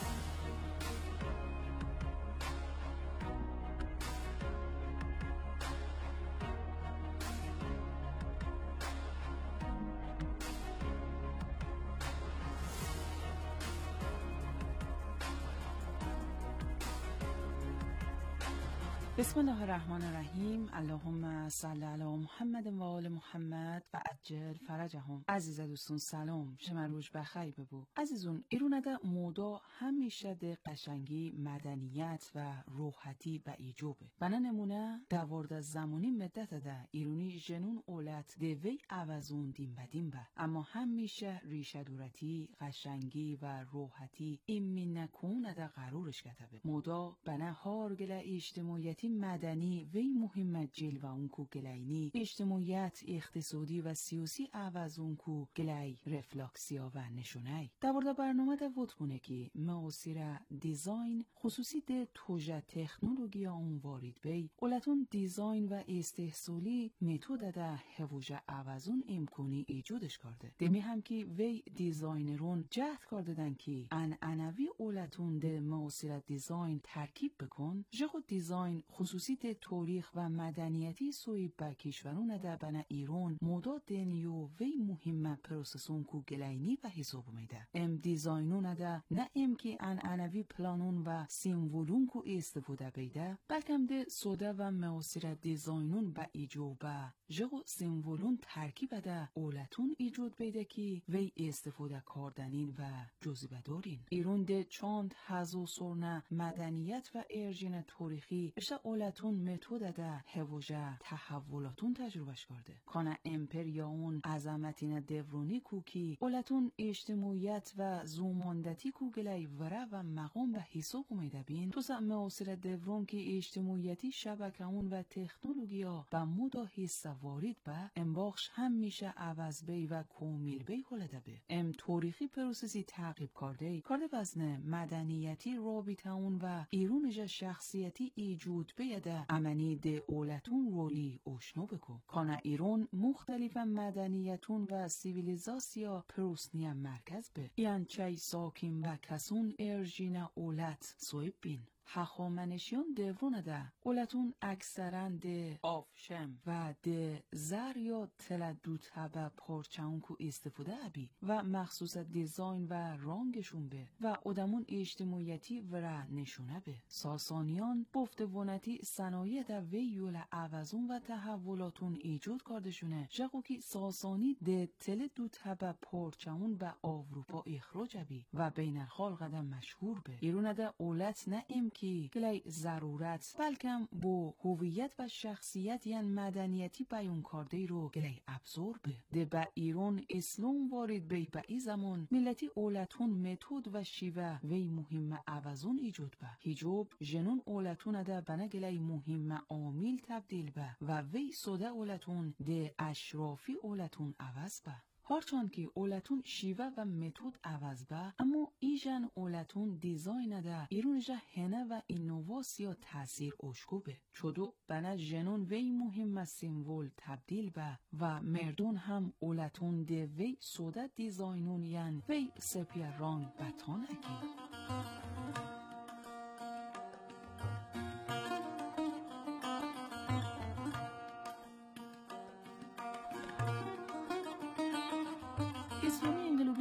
بسم الله الرحمن الرحیم. اللهم صل علی محمد و آل محمد و عجل فرجهم. عزیز دوستون سلام، شما روز بخیر ببو. عزیزون ایرونده مودا همیشه ده قشنگی مدنیت و روحتی و ایجوبه. بنا نمونه دوارد زمانی مدت ده ایرونی جنون اولت ده وی عوضون دیم بدیم به، اما همیشه ریشه دورتی قشنگی و روحتی ایمی نکونه ده قرارش کتبه. مودا بنا هارگله اجتماعیتی مدنی وی مهمت جل و اونکو گلینی اجتماعیت اقتصادی و سیاسی عوض اونکو گلی رفلاکسیا و نشونهی. دوارده برنامه ده وود کنه که معاصر دیزاین خصوصی ده توجه تکنولوژی اون وارد بی اولتون دیزاین و استحصالی متد ده هوجه عوضون امکانی ایجودش کرده. دمی هم که وی دیزاینرون جهد کردن که انعنوی اولتون ده معاصر دیزاین ترکیب بکن جهو دیزاین خصوصی ده تاریخ و مدنیتی سوی با کشورون ده بنا ایران مودا دنیو وی مهم پروسسون کو گلینی و حساب میده. دیزاینون ده نه که انعنوی پلانون و سیمولون کو استفاده بیده بلکه ده سوده و معاصر دیزاینون با ایجوبه جهو سیمولون ترکیب ده اولتون ایجود بیده که وی استفاده کردنین و جزیبه دارین. ایران ده چند هزار سرنه مدنیت و ارژین تاریخی اشتا اولتون متد ده هوجه تحولاتون تجربهش کرده. کانه امپریاون عظمتین دورونی کوکی اولتون اجتماعیت و زوماندتی کوگلی وره و مقام به حساب اومیده بین تو معاصر دورون که اجتماعیتی شبکهون و تکنولوژیا به مودا حس وارد به امباخش هم میشه عوض بی و کومیل بی هلده به تاریخی پروسسی تعقیب کرده وزن مدنیتی رابطه اون و ایرونج شخصیتی ایجود بیده امنی ده اولتون رولی اشنو بکو. کانه ایران مختلف مدنیتون و سیویلیزاسیا پروسنی مرکز به یعنی چای ساکین و کسون ارژین اولت سویب بین. هخامنشیان دورونه ده اولتون اکثرا ده آفشم و ده زر یا تلدو تبه پارچهون کو استفاده ابی و مخصوص دیزاین و رانگشون به و ادمون اجتماعیتی وره نشونه به. ساسانیان بفتوانتی صنایع ده ویول عوضون و تحولاتون ایجاد کردشونه جقو که ساسانی ده تلدو تبه پارچهون به اروپا اخراج ابی و بین الخلق ده مشهور به. ایرونه ده اولت نه که گلی ضرورت بلکه با هویت و شخصیت یعنی مدنیتی بیان کرده رو گلی ابزار به. ده با ایران اسلام وارد بی با ای زمان ملتی اولتون متد و شیوه وی مهم عوضون ایجود به. حجاب جنون اولتون ده بنا گلی مهم عامل تبدیل به و وی سوده اولتون ده اشرافی اولتون عوض به. هرچند که اولتون شیوه و متد عوض به اما ایجن اولتون دیزاین ده ایرونجا هنه و اینوواسیا تاثیر اشکو به چودو بنا جنون وی مهم سیمبول تبدیل به و مردون هم اولتون ده وی سوده دیزاینون ین وی سپیا رانگ بطان اکی.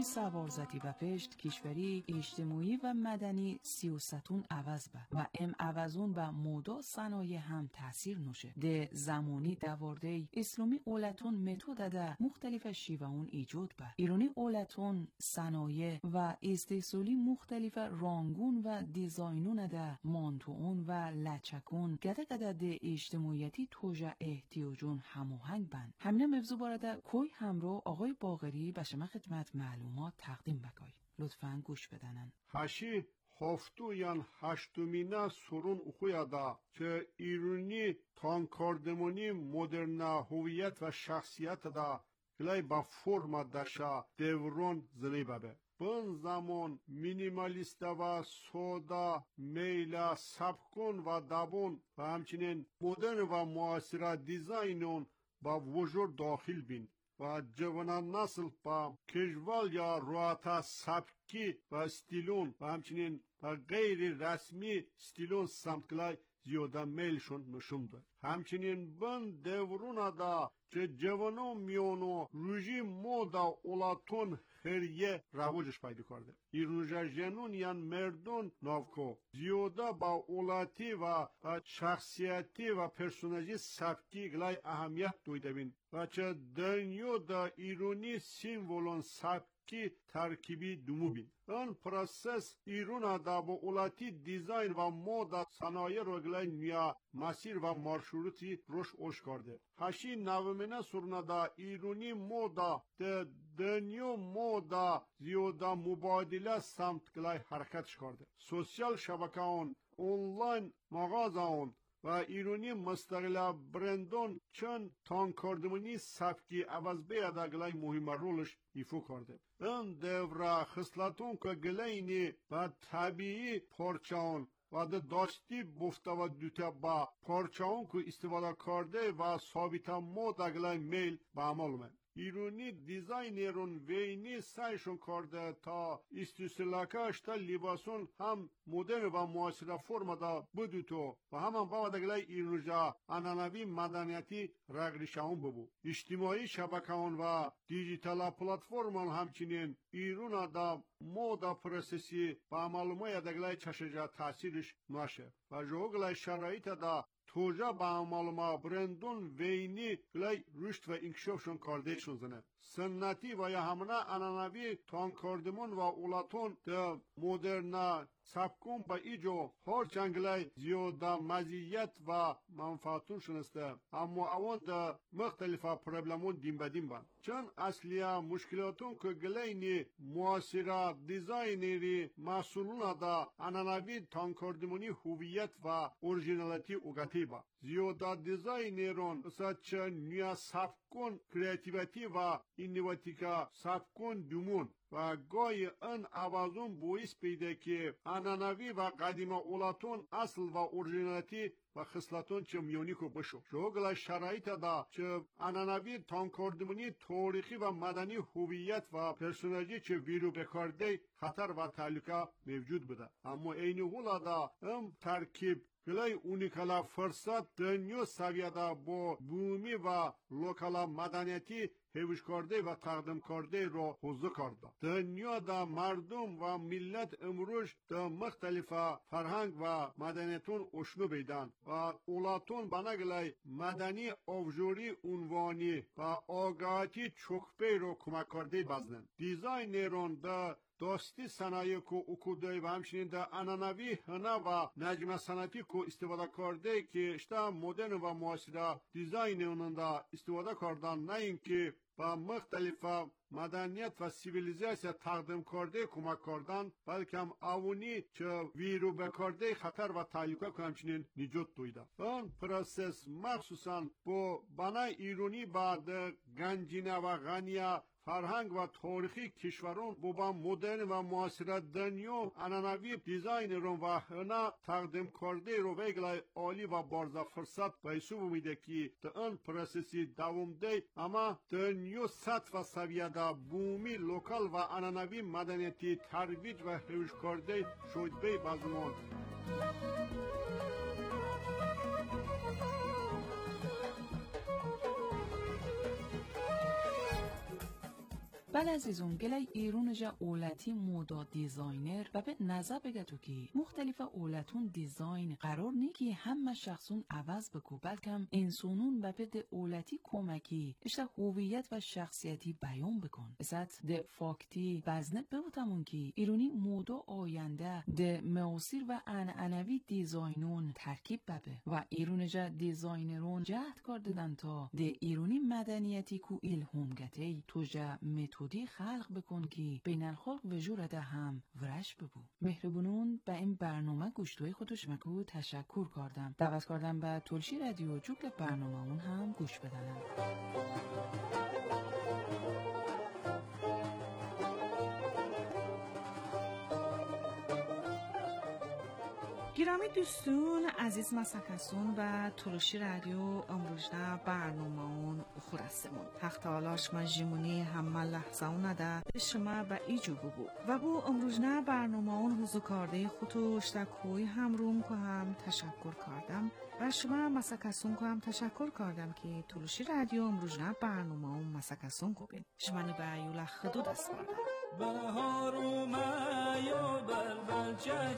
نظامی سوارزتی و پشت کشوری اجتماعی و مدنی سیاستون عوض به و ام عوضون به مودا صنایع هم تاثیر نوشه. ده زمانی دوارده اسلامی اولتون متد ده مختلف شیوهون ایجاد به. ایرانی اولتون صنایع و استحصالی مختلف رانگون و دیزاینون ده مانتوون و لچکون گده ده اجتماعیتی توجه احتیاجون هماهنگ بند. همین مبزو بارده کوی همراه آقای باقری به شما خدمت معلومات تقدیم بکای. لطفاً گوش بدنن. هشی هفتو یان هشتومینا سرون اخویادا که ایرانی تانکاردمونی مدرن هویت و شخصیت دا گلای با فرما داشا دورون زلی بابه. بن زمان مینیمالیست و سودا میلا سبکون و دابون و همچنین مدرن و معاصر دیزاینون با وجود داخل بین و جوانان نسل با کژوال یا راحت سبکی و استیلون و همچنین و غیر رسمی استیلون سمتگلای زیاده میلشون نشون ده. همچنین بن دورون دا که جوانو میونو روژی مودا اولاتون خیریه رواجش پیدا کرده. ایرونجا جنون یان مردون ناوکو زیاده با اولاتی و شخصیتی و پرسوناجی سبکی گلای اهمیت دویده بین و چه دنیو دا ایرونی سیمولون سبکی ترکیبی دومو بین. این پروسس ایرون دا با اولاتی دیزاین و مودا صنایع رو گلای نیا مسیر و مارشروتی روش اوش کرده. هشی نومنه سرنا دا ایرونی مودا ده دنیو مودا زیاده مبادله سمت گلای حرکتش کرده. سوسیال شبکه‌ان، اونلاین مغازه‌ان و ایرانی مستقل برندون چون تانکاردمونی سبکی عوض بیاده گلای مهم رولش ایفو کرده. این دوره خصلتون که گلاینی و طبیعی پارچه‌ان و داشتی بفته و دوتا با پارچه‌ان که استفاده کرده و ثابت مودا گلای میل به عمل من. ایرانی دیزاینرون وینی سعیشون کرده تا استیسلاکاش تا لباسون هم مدرن و معاصر فرم دا بدوتو و هم باودگلای ایرونجا انانوی مدنیتی رگریشون ببو. اجتماعی شبکه‌ان و دیجیتال پلتفرمون همچنین ایرون دا مودا پروسسی با معلومه دگلای چشجا تاثیرش نشه و جوگلای شرایط دا توجه با معلومه برندون وینی گلای رشد و انکشافشون کاردهشون زنه. سنتی و یا همونه انانوی تانکاردمون و اولاتون ده مدرن سبکون با ایجو هر چنگلای زیاده مزیت و منفعتون شنسته اما اون ده مختلفه پرابلمون دیم بدیم بند. چون اصلیه مشکلاتون که گلینی معاصره دیزاینری مسئولون ده انانوی تانکاردمونی هویت و اورژینالیتی اوگتی با. زیاده دیزاینرون مثل چه نیا سبکون کریاتیویتی و اینواتیکا سبکون دومون و گاهی این عوضون باعث پیده که انانوی و قدیم اولاتون اصل و اورژینالیتی و خصلتون چه میونیکو بشو. شغل شرایط دا چه انانوی تانکاردمونی تاریخی و مدنی هویت و پرسوناجی چه ویرو بکارده خطر و تعلقه موجود بوده. اما این حالا دا ترکیب گلای اونیکالا فرصت دنیو سویادا با بومی و لوکالا مدنیتی هیوش کرده و تقدیم کرده رو حوزه کرده. دنیا دا مردم و ملت امروز دا مختلف فرهنگ و مدنیتون اشنو بیدن و اولاتون بناگلای مدنی افجوری عنوانی و آگاهی چوکپی رو کمک کرده بزنن. دیزاینرون دا داستی صنایع کو اوکودای و همچنین در انانوی هنر و نجم صنعتی کو استفاده کرده که اشتا مدرن و معاصر دیزاین اونان دا استفاده کردن نه اینکه با مختلف مدنیت و سیویلیزاسیا تقدیم کرده کمک کردن بلکه هم اونی که ویرو بکرده خطر و تعلیقه که همچنین نجات دویده. اون پروسس مخصوصا با بنای ایرانی بعد گنجینه و غنیه فرهنگ و تاریخی کشورون با مدرن و معاصر دنیا انانوی دیزاینرون و هنر تقدیم کرده رو ویگلای عالی و بارزا فرصت و حساب میده که در این پروسسی دوام ده اما دنیا سطح و سویه دا بومی لوکال و انانوی مدنیتی ترویج و حیوش کرده شد بی بازمان. بله عزیزون گلی ایرون جا اولتی مودا دیزاینر و به نظر بگتو که مختلف اولتون دیزاین قرار نی که همه شخصون عوض بکو بلکم انسانون و به اولتی کمکی اشتا هویت و شخصیتی بیان بکن ازت ده فاکتی بزنه ببوتمون که ایرونی مودا آینده ده معاصر و عنعنوی دیزاینون ترکیب ببه و ایرون جا دیزاینرون جهد کار دادن تا ده ایرونی مدنیتی کو الهام گتی تو جا متودی خلق بکن که بین الخلق وجورده هم ورش ببو. مهربونون به این برنامه گوشتوی خودش مکو تشکر کردم. دعوت کردم به تلشی رادیو جوکل برنامه اون هم گوش بدنم. گرامی دوستون عزیز مسکسون و تلوشی رادیو امروزنا برنامه اون خورستمون تخت آلاش مجمونی همه لحظه اون ده شما به ایجو ببو و بو امروزنا برنامه اون حضور کرده خودش تکوی هم روم که هم تشکر کردم و شما مسکسون که هم تشکر کردم که تلوشی رادیو امروزنا برنامه اون مسکسون کو بین شما نی به ایولا خدو دست بردم بهار اومد و بلبل چه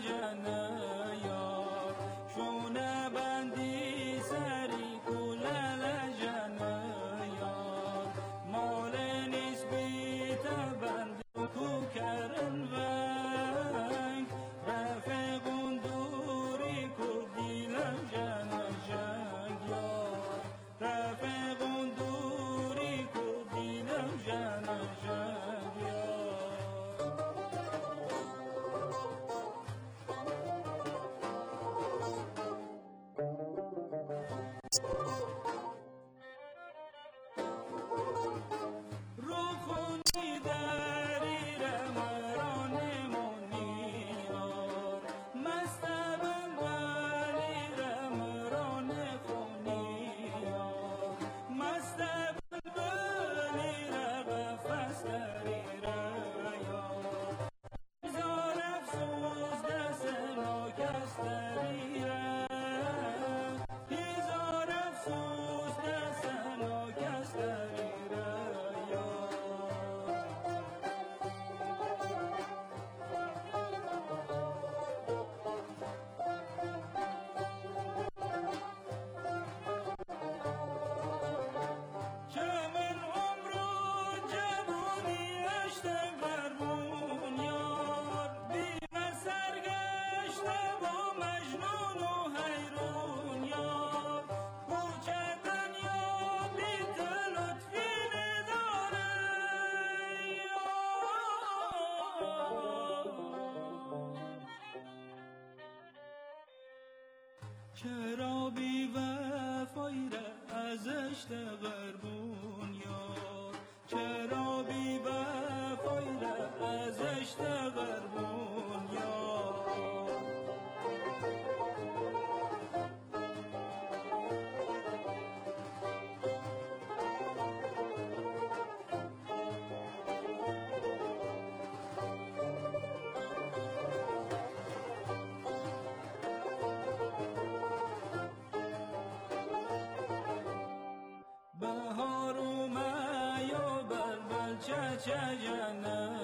جنه شونه بندی سری کلل جنه مال نسبی تبند کو کرن ونگ رفقون دوری کو دیلم جنه جنگ رفقون دوری کو دیلم جنه جنگ چرا بی وفایی را ازش تغربون یار چرا بی وفایی را ازش تغربون یار بهار اومد و بلبل چه جنه